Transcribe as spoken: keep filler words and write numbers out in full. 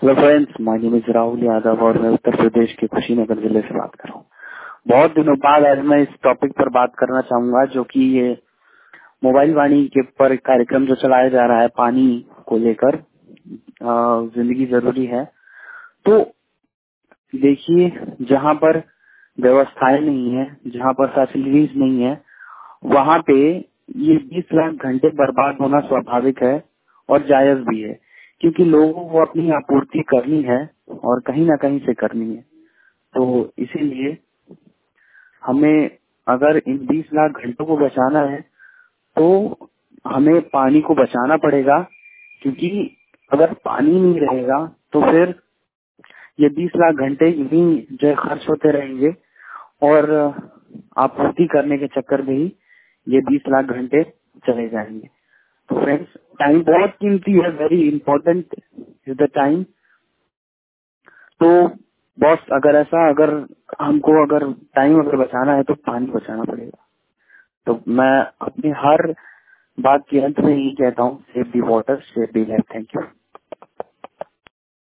Hello friends, my name is Rahul Yadav और मैं उत्तर प्रदेश के कुशीनगर जिले से बात कर रहा हूँ। बहुत दिनों बाद आज मैं इस टॉपिक पर बात करना चाहूंगा, जो कि ये मोबाइल वाणी के पर कार्यक्रम जो चलाया जा रहा है पानी को लेकर, जिंदगी जरूरी है। तो देखिए, जहाँ पर व्यवस्थाएं नहीं है, जहाँ पर फैसिलिटीज नहीं है, वहाँ पे ये बीस लाख घंटे बर्बाद होना स्वाभाविक है और जायज भी है, क्योंकि लोगों को अपनी आपूर्ति करनी है और कहीं ना कहीं से करनी है। तो इसीलिए हमें अगर इन बीस लाख घंटों को बचाना है तो हमें पानी को बचाना पड़ेगा, क्योंकि अगर पानी नहीं रहेगा तो फिर ये बीस लाख घंटे यूं ही जो है खर्च होते रहेंगे और आपूर्ति करने के चक्कर में ही ये बीस लाख घंटे चले जाएंगे। तो फ्रेंड्स, टाइम बहुत कीमती है, very important is the time. तो बॉस, अगर ऐसा अगर हमको अगर टाइम अगर बचाना है तो पानी बचाना पड़ेगा। तो मैं अपनी हर बात के अंत में यही कहता हूँ, save the water, save the life. Thank you.